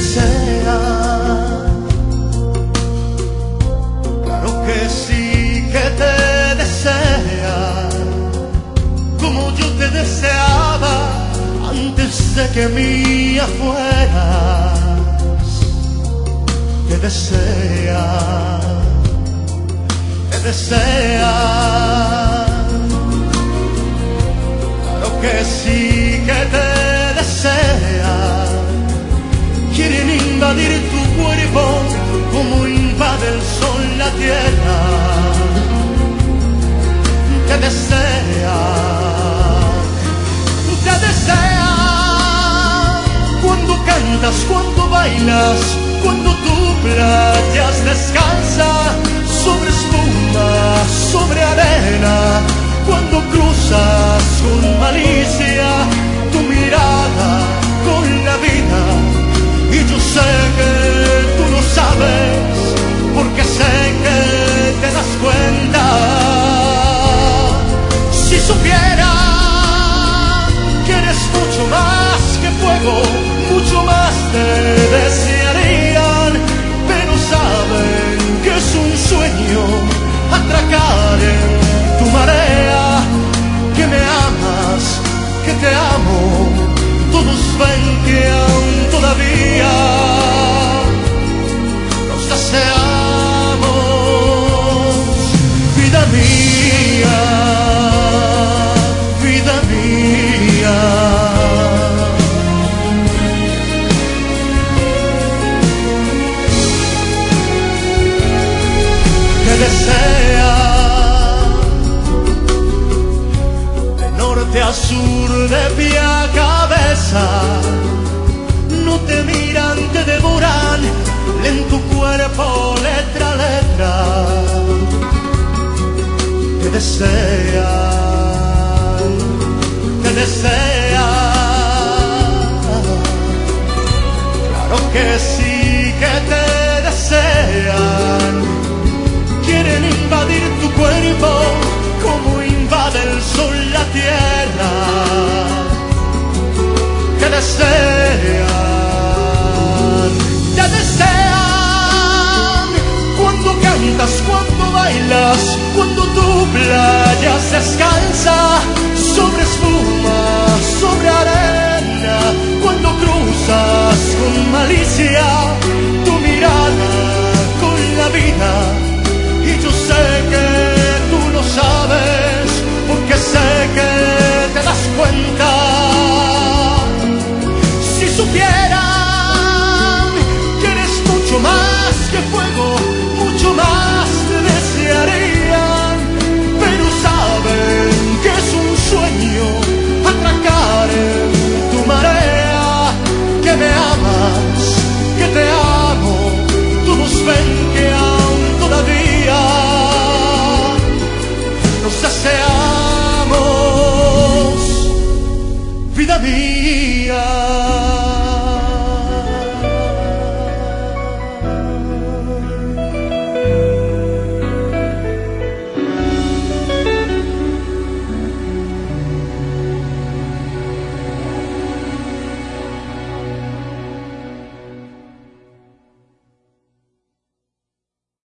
desean. Claro que sí que te desean, como yo te deseaba antes de que mía fueras. Te desean, te desean. Claro que sí que te desean. Quieren invadir tu cuerpo como invade el sol la tierra. Te desean, te desean. Cuando cantas, cuando bailas, cuando tu playas descansa sobre espuma, sobre arena, cuando cruzas con malicia tu mirada con la vida. Y yo sé que tú lo sabes, porque sé que te das cuenta. Si supiera que eres mucho más que fuego, mucho más te desearían, pero saben que es un sueño atracar en tu marea. Que me amas, que te amo, todos ven que aún todavía nos deseamos. Vida mía, vida mía. Te desea de norte a sur, de pie a cabeza. No te miran, te devoran, leen tu cuerpo letra a letra. Te desean, te desean. Claro que sí que te desean. Quieren invadir tu cuerpo como invade el sol la tierra. Te desean, te desean. Cuando cantas, cuando bailas, cuando tu